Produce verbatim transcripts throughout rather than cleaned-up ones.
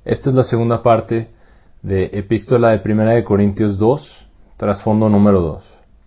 Esta es la segunda parte de Epístola de Primera de Corintios dos, trasfondo número dos.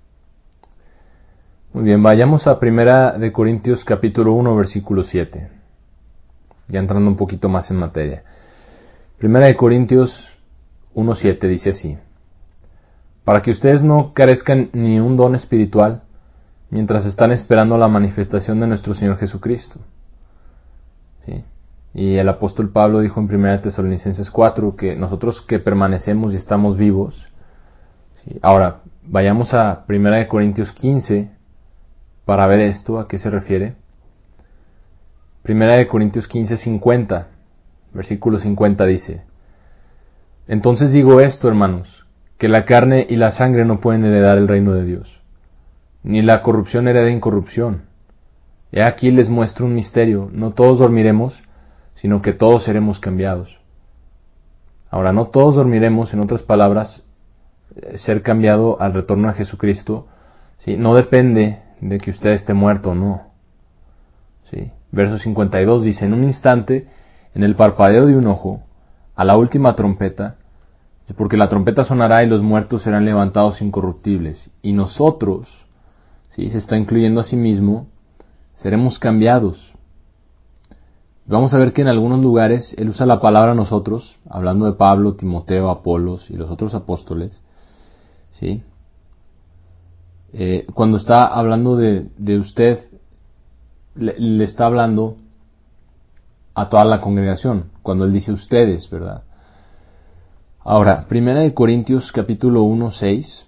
Muy bien, vayamos a Primera de Corintios capítulo uno, versículo siete. Ya entrando un poquito más en materia. Primera de Corintios uno siete dice así: para que ustedes no carezcan ni un don espiritual, mientras están esperando la manifestación de nuestro Señor Jesucristo. ¿Sí? Y el apóstol Pablo dijo en Primera de Tesalonicenses cuatro que nosotros que permanecemos y estamos vivos. ¿Sí? Ahora, vayamos a Primera de Corintios quince para ver esto, a qué se refiere. Primera de Corintios quince, cincuenta, versículo cincuenta dice: entonces digo esto, hermanos, que la carne y la sangre no pueden heredar el reino de Dios, ni la corrupción hereda incorrupción. He aquí les muestro un misterio: no todos dormiremos, sino que todos seremos cambiados. Ahora, no todos dormiremos, en otras palabras, ser cambiado al retorno a Jesucristo, ¿sí? No depende de que usted esté muerto o no. ¿Sí? Verso cincuenta y dos dice: en un instante, en el parpadeo de un ojo, a la última trompeta, porque la trompeta sonará y los muertos serán levantados incorruptibles, y nosotros, ¿sí? Se está incluyendo a sí mismo, seremos cambiados. Vamos a ver que en algunos lugares él usa la palabra nosotros, hablando de Pablo, Timoteo, Apolos y los otros apóstoles, ¿sí? Eh, cuando está hablando de, de usted, le, le está hablando a toda la congregación, cuando él dice ustedes, ¿verdad? Ahora, Primera de Corintios capítulo uno, seis.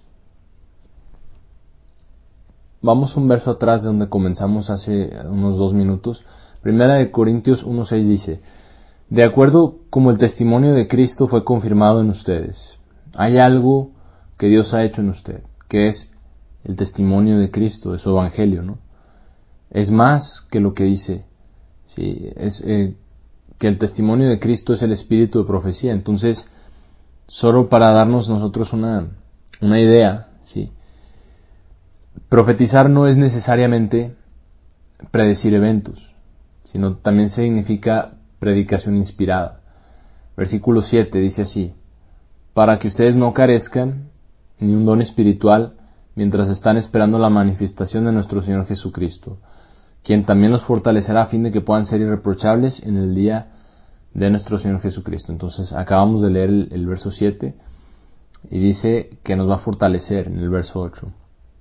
Vamos un verso atrás de donde comenzamos hace unos dos minutos. Primera de Corintios uno, seis dice: de acuerdo como el testimonio de Cristo fue confirmado en ustedes. Hay algo que Dios ha hecho en usted, que es el testimonio de Cristo, de su evangelio, ¿no? Es más que lo que dice, ¿sí? Es eh, que el testimonio de Cristo es el espíritu de profecía. Entonces, solo para darnos nosotros una, una idea, ¿sí? Profetizar no es necesariamente predecir eventos, sino también significa predicación inspirada. Versículo siete dice así: para que ustedes no carezcan ni un don espiritual mientras están esperando la manifestación de nuestro Señor Jesucristo, quien también los fortalecerá a fin de que puedan ser irreprochables en el día de nuestro Señor Jesucristo. Entonces acabamos de leer el, el verso siete y dice que nos va a fortalecer en el verso ocho.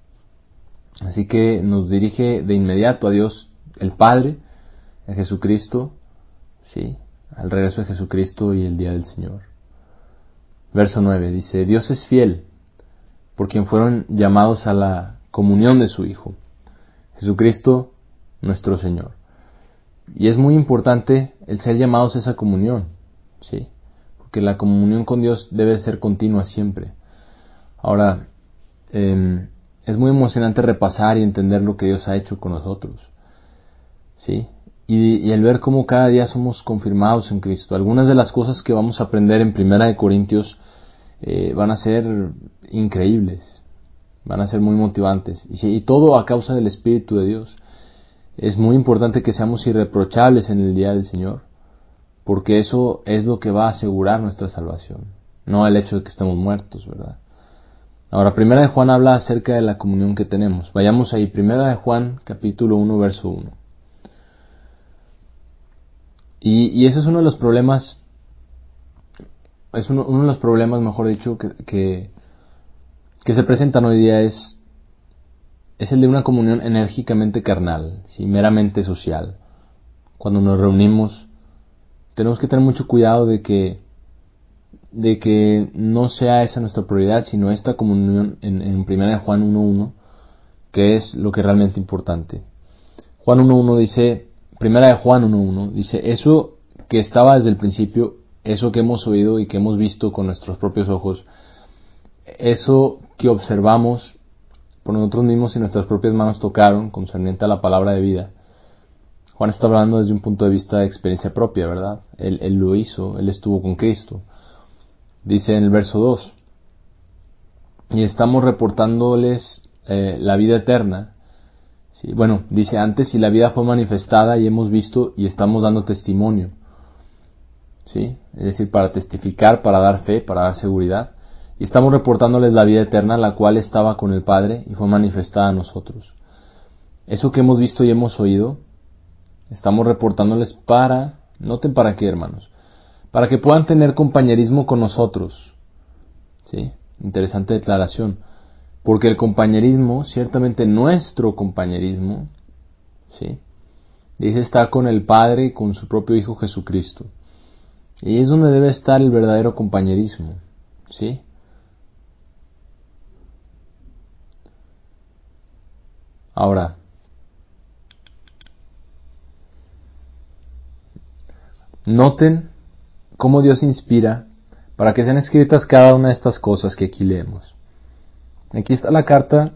Así que nos dirige de inmediato a Dios el Padre, a Jesucristo, ¿sí? Al regreso de Jesucristo y el día del Señor. Verso nueve dice: Dios es fiel, por quien fueron llamados a la comunión de su Hijo, Jesucristo nuestro Señor. Y es muy importante el ser llamados a esa comunión, ¿sí? Porque la comunión con Dios debe ser continua siempre. Ahora, eh, es muy emocionante repasar y entender lo que Dios ha hecho con nosotros, ¿sí? Y, y el ver cómo cada día somos confirmados en Cristo. Algunas de las cosas que vamos a aprender en Primera de Corintios eh, van a ser increíbles, van a ser muy motivantes. Y, y todo a causa del Espíritu de Dios. Es muy importante que seamos irreprochables en el día del Señor, porque eso es lo que va a asegurar nuestra salvación, no el hecho de que estemos muertos, ¿verdad? Ahora, Primera de Juan habla acerca de la comunión que tenemos. Vayamos ahí, Primera de Juan, capítulo uno, verso uno. Y, y ese es uno de los problemas, es uno, uno de los problemas, mejor dicho, que, que, que se presentan hoy día es, es el de una comunión enérgicamente carnal, ¿sí? Meramente social. Cuando nos reunimos, tenemos que tener mucho cuidado de que de que no sea esa nuestra prioridad, sino esta comunión en, en Primera de Juan uno uno, que es lo que es realmente importante. Juan uno uno dice, Primera de Juan uno uno dice: eso que estaba desde el principio, eso que hemos oído y que hemos visto con nuestros propios ojos, eso que observamos por nosotros mismos y nuestras propias manos tocaron, concerniente a la palabra de vida. Juan está hablando desde un punto de vista de experiencia propia, ¿verdad? Él, él lo hizo, él estuvo con Cristo. Dice en el verso dos: y estamos reportándoles eh, la vida eterna. Sí, bueno, dice antes: y la vida fue manifestada y hemos visto y estamos dando testimonio. ¿sí? Es decir, para testificar, para dar fe, para dar seguridad. Y estamos reportándoles la vida eterna, la cual estaba con el Padre y fue manifestada a nosotros. Eso que hemos visto y hemos oído, estamos reportándoles para, noten para qué, hermanos, para que puedan tener compañerismo con nosotros. ¿Sí? Interesante declaración. Porque el compañerismo, ciertamente nuestro compañerismo, ¿sí? Dice, está con el Padre y con su propio Hijo Jesucristo. Y es donde debe estar el verdadero compañerismo, ¿sí? Ahora, noten cómo Dios inspira para que sean escritas cada una de estas cosas que aquí leemos. Aquí está la carta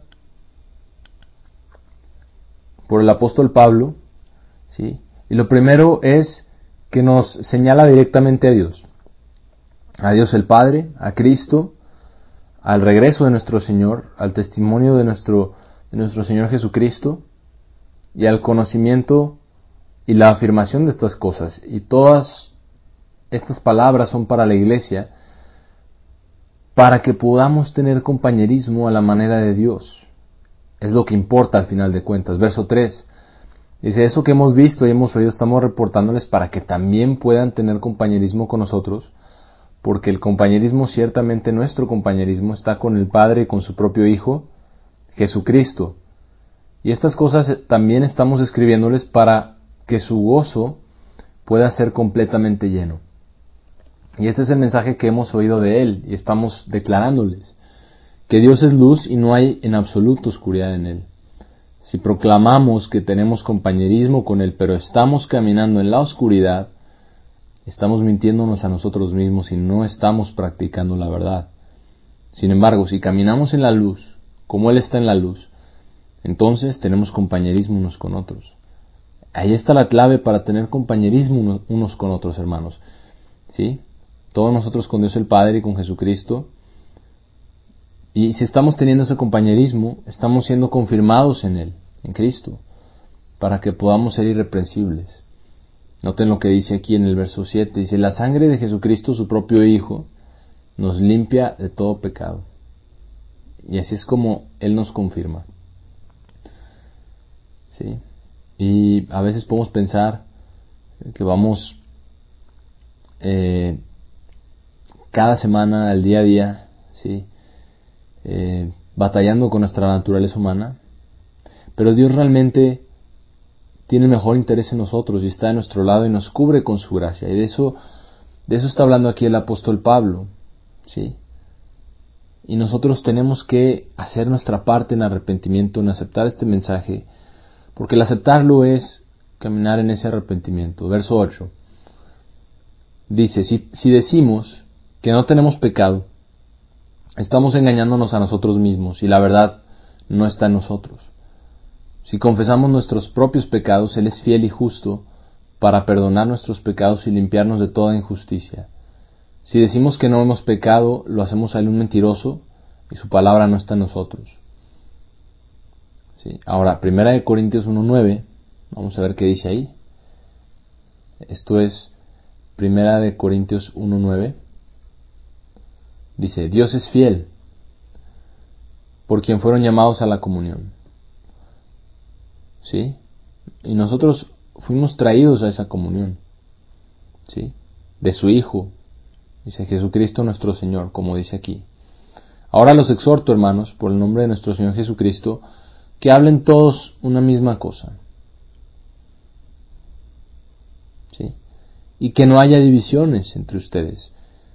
por el apóstol Pablo, ¿sí? Y lo primero es que nos señala directamente a Dios. A Dios el Padre, a Cristo, al regreso de nuestro Señor, al testimonio de nuestro, de nuestro Señor Jesucristo y al conocimiento y la afirmación de estas cosas. Y todas estas palabras son para la iglesia, para que podamos tener compañerismo a la manera de Dios. Es lo que importa al final de cuentas. Verso tres. Dice, eso que hemos visto y hemos oído estamos reportándoles para que también puedan tener compañerismo con nosotros, porque el compañerismo, ciertamente nuestro compañerismo, está con el Padre y con su propio Hijo, Jesucristo. Y estas cosas también estamos escribiéndoles para que su gozo pueda ser completamente lleno. Y este es el mensaje que hemos oído de Él y estamos declarándoles, que Dios es luz y no hay en absoluto oscuridad en Él. Si proclamamos que tenemos compañerismo con Él, pero estamos caminando en la oscuridad, estamos mintiéndonos a nosotros mismos y no estamos practicando la verdad. Sin embargo, si caminamos en la luz, como Él está en la luz, entonces tenemos compañerismo unos con otros. Ahí está la clave para tener compañerismo unos con otros, hermanos. ¿Sí? Todos nosotros con Dios el Padre y con Jesucristo. Y si estamos teniendo ese compañerismo, estamos siendo confirmados en Él, en Cristo, para que podamos ser irreprensibles. Noten lo que dice aquí en el verso siete. Dice, la sangre de Jesucristo, su propio Hijo, nos limpia de todo pecado. Y así es como Él nos confirma. ¿Sí? Y a veces podemos pensar que vamos eh, cada semana, al día a día, ¿sí? Eh, batallando con nuestra naturaleza humana, pero Dios realmente tiene el mejor interés en nosotros y está a nuestro lado y nos cubre con su gracia. Y de eso, de eso está hablando aquí el apóstol Pablo, ¿sí? Y nosotros tenemos que hacer nuestra parte en arrepentimiento, en aceptar este mensaje, porque el aceptarlo es caminar en ese arrepentimiento. Verso ocho. Dice, si, si decimos que no tenemos pecado, estamos engañándonos a nosotros mismos y la verdad no está en nosotros. Si confesamos nuestros propios pecados, Él es fiel y justo para perdonar nuestros pecados y limpiarnos de toda injusticia. Si decimos que no hemos pecado, lo hacemos a Él un mentiroso y su palabra no está en nosotros. ¿Sí? Ahora, primera de Corintios uno nueve, vamos a ver qué dice ahí. Esto es primera de Corintios uno nueve. Dice, Dios es fiel, por quien fueron llamados a la comunión. ¿Sí? Y nosotros fuimos traídos a esa comunión, ¿sí? De su Hijo, dice Jesucristo nuestro Señor, como dice aquí. Ahora los exhorto, hermanos, por el nombre de nuestro Señor Jesucristo, que hablen todos una misma cosa, ¿sí? Y que no haya divisiones entre ustedes.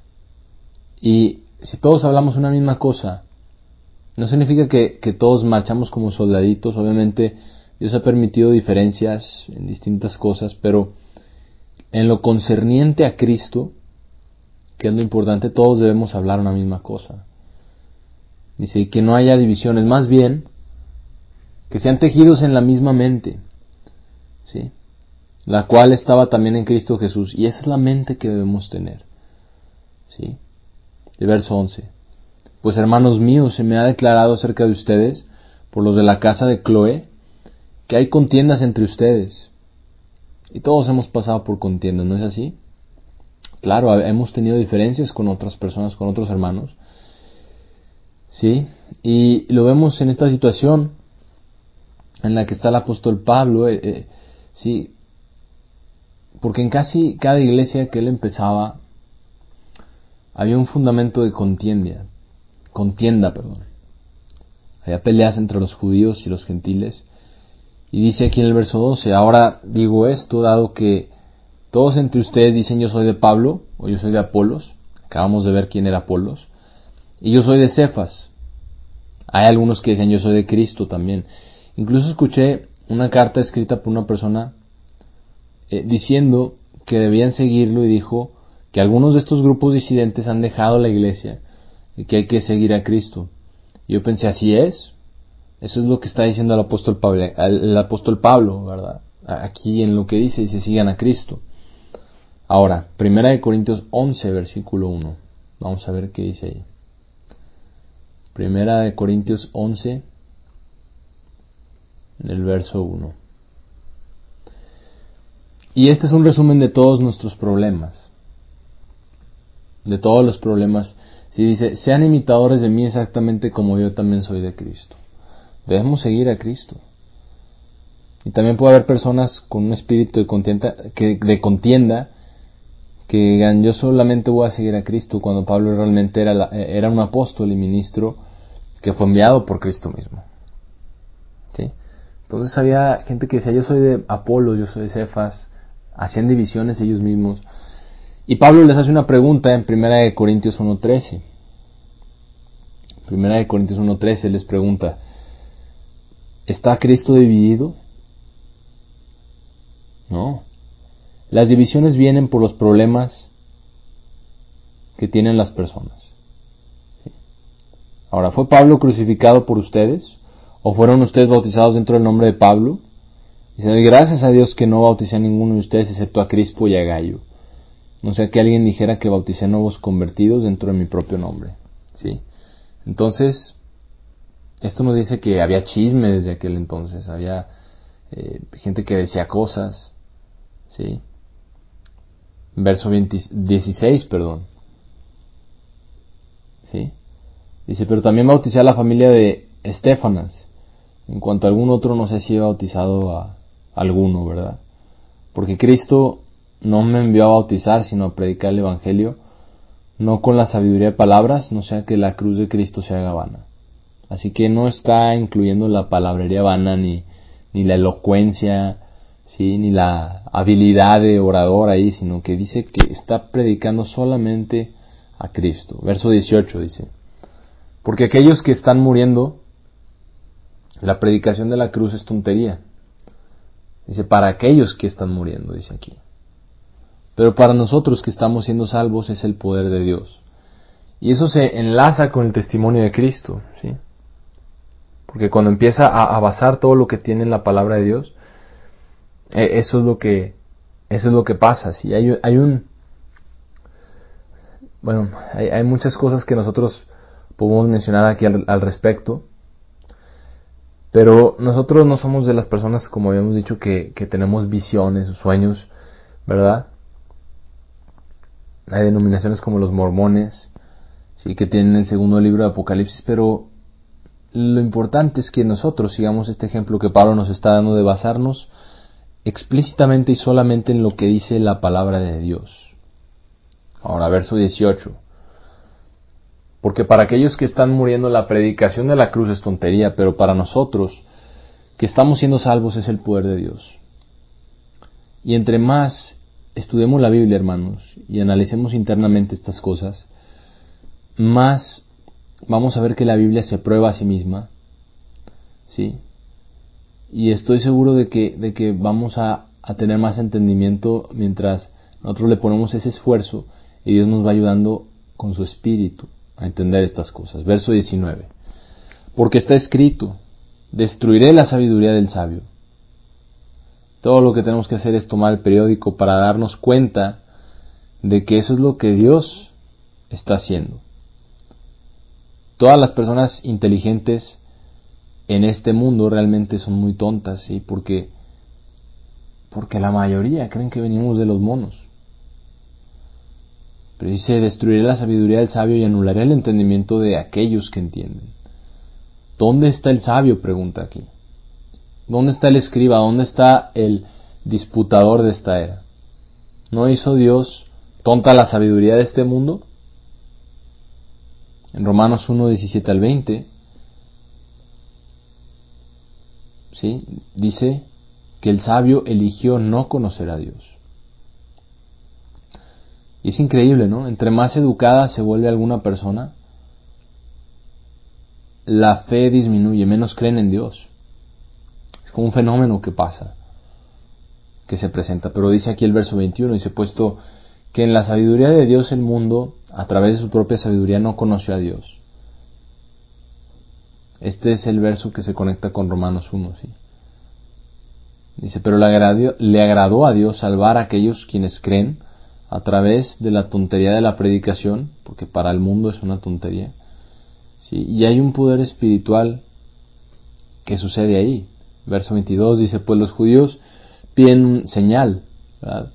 Y si todos hablamos una misma cosa, no significa que, que todos marchamos como soldaditos. Obviamente Dios ha permitido diferencias en distintas cosas, pero en lo concerniente a Cristo, que es lo importante, todos debemos hablar una misma cosa. Dice, que no haya divisiones, más bien, que sean tejidos en la misma mente, ¿sí? La cual estaba también en Cristo Jesús, y esa es la mente que debemos tener, ¿sí? De verso once. Pues hermanos míos, se me ha declarado acerca de ustedes, por los de la casa de Cloé, que hay contiendas entre ustedes. Y todos hemos pasado por contiendas, ¿no es así? claro, hemos tenido diferencias con otras personas, con otros hermanos, ¿sí? Y lo vemos en esta situación en la que está el apóstol Pablo, eh, eh, ¿sí? Porque en casi cada iglesia que él empezaba había un fundamento de contienda, contienda, perdón. Había peleas entre los judíos y los gentiles. Y dice aquí en el verso doce, ahora digo esto, dado que todos entre ustedes dicen yo soy de Pablo, o yo soy de Apolos, acabamos de ver quién era Apolos, y yo soy de Cefas. Hay algunos que dicen yo soy de Cristo también. Incluso escuché una carta escrita por una persona eh, diciendo que debían seguirlo, y dijo que algunos de estos grupos disidentes han dejado la iglesia y que hay que seguir a Cristo. Y yo pensé, así es. Eso es lo que está diciendo el apóstol Pablo, el apóstol Pablo, ¿verdad? Aquí en lo que dice, dice sigan a Cristo. Ahora, Primera de Corintios once, versículo uno. Vamos a ver qué dice ahí. Primera de Corintios once, en el verso uno. Y este es un resumen de todos nuestros problemas. De todos los problemas. Si dice, sean imitadores de mí exactamente como yo también soy de Cristo. Debemos seguir a Cristo. Y también puede haber personas con un espíritu de contienda, que, de contienda que digan, yo solamente voy a seguir a Cristo, cuando Pablo realmente era, la, era un apóstol y ministro que fue enviado por Cristo mismo. ¿Sí? Entonces había gente que decía, yo soy de Apolo, yo soy de Cefas, hacían divisiones ellos mismos. Y Pablo les hace una pregunta en Primera de Corintios uno trece. Primera de Corintios uno trece les pregunta, ¿está Cristo dividido? No. Las divisiones vienen por los problemas que tienen las personas. ¿Sí? Ahora, ¿fue Pablo crucificado por ustedes? ¿O fueron ustedes bautizados dentro del nombre de Pablo? Y se doy gracias a Dios que no bauticé a ninguno de ustedes excepto a Crispo y a Gallo. No sea que alguien dijera que bauticé nuevos convertidos dentro de mi propio nombre. ¿Sí? Entonces, esto nos dice que había chisme desde aquel entonces. Había eh, gente que decía cosas. ¿Sí? Verso dieciséis, perdón. ¿Sí? Dice, pero también bauticé a la familia de Estefanas. En cuanto a algún otro, no sé si he bautizado a alguno, ¿verdad? Porque Cristo no me envió a bautizar, sino a predicar el Evangelio, no con la sabiduría de palabras, no sea que la cruz de Cristo se haga vana. Así que no está incluyendo la palabrería vana, ni, ni la elocuencia, ¿sí? Ni la habilidad de orador ahí, sino que dice que está predicando solamente a Cristo. Verso dieciocho dice, porque aquellos que están muriendo, la predicación de la cruz es tontería. Dice, para aquellos que están muriendo, dice aquí. Pero para nosotros que estamos siendo salvos es el poder de Dios. Y eso se enlaza con el testimonio de Cristo, ¿sí? Porque cuando empieza a, a basar todo lo que tiene en la palabra de Dios, eh, eso es lo que eso es lo que pasa. ¿Sí? Hay, hay un bueno, hay, hay muchas cosas que nosotros podemos mencionar aquí al, al respecto, pero nosotros no somos de las personas, como habíamos dicho, que, que tenemos visiones o sueños, ¿verdad? Hay denominaciones como los mormones, sí, que tienen el segundo libro de Apocalipsis, pero lo importante es que nosotros sigamos este ejemplo que Pablo nos está dando de basarnos explícitamente y solamente en lo que dice la palabra de Dios. Ahora, verso dieciocho. Porque para aquellos que están muriendo la predicación de la cruz es tontería, pero para nosotros que estamos siendo salvos es el poder de Dios. Y entre más estudiemos la Biblia, hermanos, y analicemos internamente estas cosas, más vamos a ver que la Biblia se prueba a sí misma, ¿sí? Y estoy seguro de que, de que vamos a, a tener más entendimiento mientras nosotros le ponemos ese esfuerzo y Dios nos va ayudando con su espíritu a entender estas cosas. Verso diecinueve. Porque está escrito, destruiré la sabiduría del sabio. Todo lo que tenemos que hacer es tomar el periódico para darnos cuenta de que eso es lo que Dios está haciendo. Todas las personas inteligentes en este mundo realmente son muy tontas, ¿sí? Porque, porque la mayoría creen que venimos de los monos. Pero dice, destruiré la sabiduría del sabio y anularé el entendimiento de aquellos que entienden. ¿Dónde está el sabio?, pregunta aquí. ¿Dónde está el escriba? ¿Dónde está el disputador de esta era? ¿No hizo Dios tonta la sabiduría de este mundo? En Romanos uno, diecisiete al veinte, ¿sí?, dice que el sabio eligió no conocer a Dios. Y es increíble, ¿no? Entre más educada se vuelve alguna persona, la fe disminuye, menos creen en Dios. Es como un fenómeno que pasa, que se presenta. Pero dice aquí el verso veintiuno, dice, puesto que en la sabiduría de Dios el mundo, a través de su propia sabiduría, no conoció a Dios. Este es el verso que se conecta con Romanos uno, ¿sí? Dice, pero le agradó, le agradó a Dios salvar a aquellos quienes creen a través de la tontería de la predicación, porque para el mundo es una tontería, ¿sí? Y hay un poder espiritual que sucede ahí. Verso veintidós dice, pues los judíos piden señal, ¿verdad?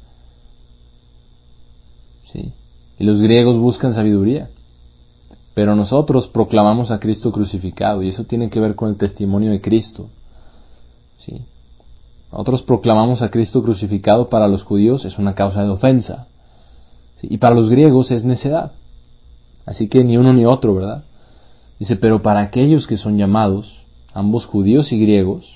¿Sí? Y los griegos buscan sabiduría. Pero nosotros proclamamos a Cristo crucificado, y eso tiene que ver con el testimonio de Cristo, ¿sí? Nosotros proclamamos a Cristo crucificado. Para los judíos es una causa de ofensa, ¿sí? Y para los griegos es necedad. Así que ni uno ni otro, ¿verdad? Dice, pero para aquellos que son llamados, ambos judíos y griegos,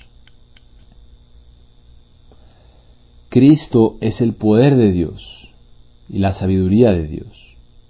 Cristo es el poder de Dios y la sabiduría de Dios.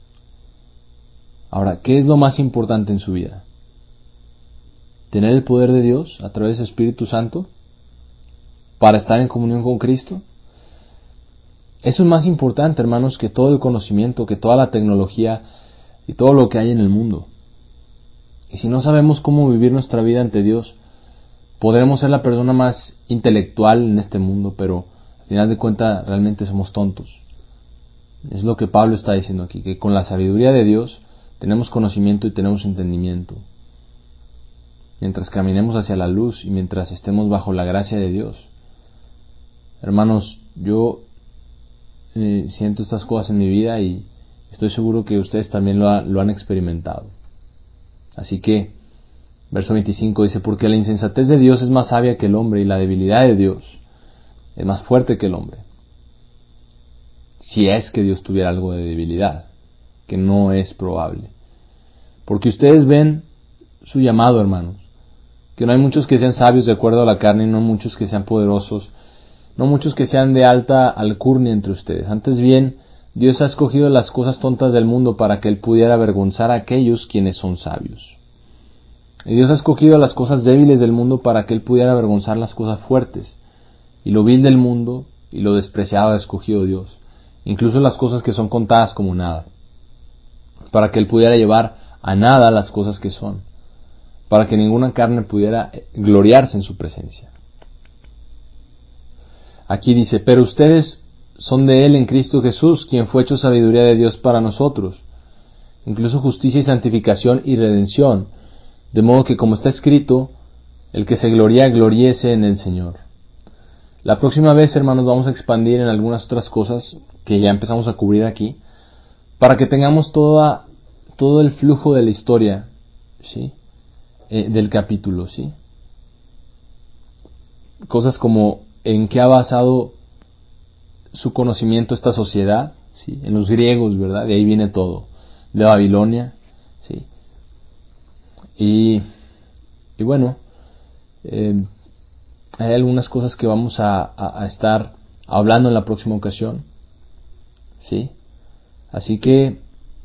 Ahora, ¿qué es lo más importante en su vida? ¿Tener el poder de Dios a través del Espíritu Santo para estar en comunión con Cristo? Eso es más importante, hermanos, que todo el conocimiento, que toda la tecnología y todo lo que hay en el mundo. Y si no sabemos cómo vivir nuestra vida ante Dios, podremos ser la persona más intelectual en este mundo, pero al final de cuentas realmente somos tontos. Es lo que Pablo está diciendo aquí, que con la sabiduría de Dios tenemos conocimiento y tenemos entendimiento. Mientras caminemos hacia la luz y mientras estemos bajo la gracia de Dios. Hermanos, yo eh, siento estas cosas en mi vida y estoy seguro que ustedes también lo, ha, lo han experimentado. Así que, verso veinticinco dice, porque la insensatez de Dios es más sabia que el hombre y la debilidad de Dios es más fuerte que el hombre. Si es que Dios tuviera algo de debilidad, que no es probable. Porque ustedes ven su llamado, hermanos, que no hay muchos que sean sabios de acuerdo a la carne, no muchos que sean poderosos, no muchos que sean de alta alcurnia entre ustedes. Antes bien, Dios ha escogido las cosas tontas del mundo para que Él pudiera avergonzar a aquellos quienes son sabios. Y Dios ha escogido las cosas débiles del mundo para que Él pudiera avergonzar las cosas fuertes. Y lo vil del mundo y lo despreciado ha escogido Dios, incluso las cosas que son contadas como nada, para que Él pudiera llevar a nada las cosas que son, para que ninguna carne pudiera gloriarse en su presencia. Aquí dice, pero ustedes son de Él en Cristo Jesús, quien fue hecho sabiduría de Dios para nosotros, incluso justicia y santificación y redención, de modo que, como está escrito, el que se gloría, gloríese en el Señor. La próxima vez, hermanos, vamos a expandir en algunas otras cosas que ya empezamos a cubrir aquí, para que tengamos toda, todo el flujo de la historia, ¿sí? Eh, del capítulo, ¿sí? Cosas como en qué ha basado su conocimiento esta sociedad, ¿sí? En los griegos, ¿verdad? De ahí viene todo, de Babilonia, ¿sí? Y, y bueno, eh, hay algunas cosas que vamos a, a, a estar hablando en la próxima ocasión, ¿sí? Así que,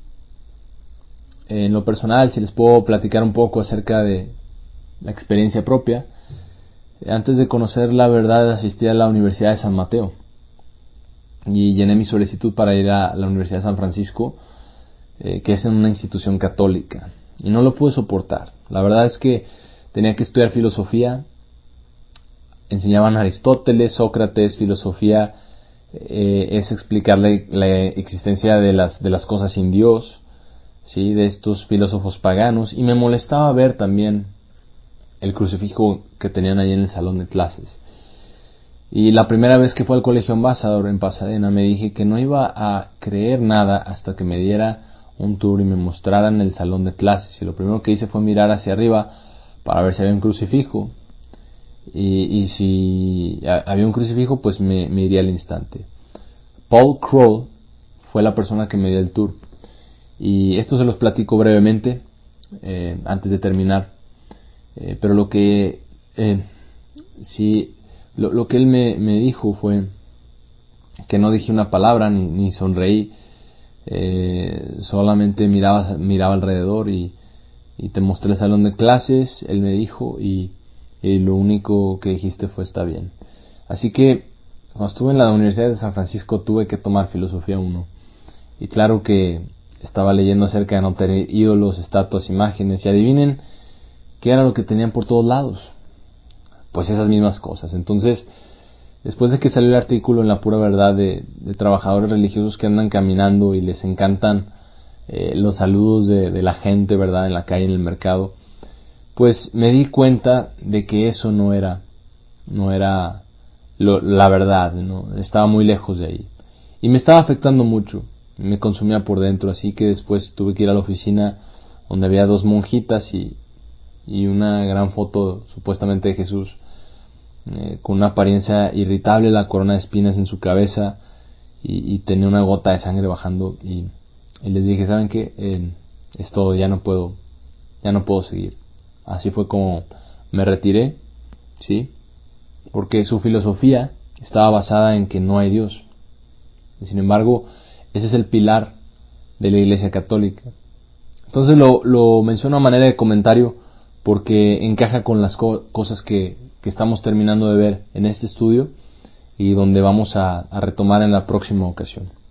en lo personal, si les puedo platicar un poco acerca de la experiencia propia, antes de conocer la verdad asistí a la Universidad de San Mateo y llené mi solicitud para ir a la Universidad de San Francisco, eh, que es una institución católica, y no lo pude soportar. La verdad es que tenía que estudiar filosofía, enseñaban Aristóteles, Sócrates, filosofía eh, es explicar la, la existencia de las, de las cosas sin Dios, ¿sí? De estos filósofos paganos, y me molestaba ver también el crucifijo que tenían ahí en el salón de clases. Y la primera vez que fue al Colegio Ambassador en Pasadena me dije que no iba a creer nada hasta que me diera un tour y me mostraran el salón de clases. Y lo primero que hice fue mirar hacia arriba para ver si había un crucifijo. Y, y si había un crucifijo, pues me, me iría al instante. Paul Kroll fue la persona que me dio el tour. Y esto se los platico brevemente eh, antes de terminar. Eh, pero lo que eh, sí, lo, lo que él me, me dijo fue que no dije una palabra ni, ni sonreí. Eh, solamente miraba, miraba alrededor y, y te mostré el salón de clases. Él me dijo y, y lo único que dijiste fue está bien. Así que cuando estuve en la Universidad de San Francisco tuve que tomar filosofía uno. Y claro que estaba leyendo acerca de no tener ídolos, estatuas, imágenes. Y adivinen qué era lo que tenían por todos lados. Pues esas mismas cosas. Entonces, después de que salió el artículo en La Pura Verdad de, de trabajadores religiosos que andan caminando y les encantan eh, los saludos de, de la gente, ¿verdad?, en la calle, en el mercado, pues me di cuenta de que eso no era, no era lo, la verdad, ¿no? Estaba muy lejos de ahí. Y me estaba afectando mucho, me consumía por dentro, así que después tuve que ir a la oficina donde había dos monjitas y, y una gran foto supuestamente de Jesús. Eh, con una apariencia irritable, la corona de espinas en su cabeza y, y tenía una gota de sangre bajando y, y les dije, ¿saben qué? Eh, es todo, ya no puedo, ya no puedo seguir. Así fue como me retiré, ¿sí? Porque su filosofía estaba basada en que no hay Dios. Y sin embargo, ese es el pilar de la Iglesia Católica. Entonces lo, lo menciono a manera de comentario porque encaja con las co- cosas que, que estamos terminando de ver en este estudio y donde vamos a, a retomar en la próxima ocasión.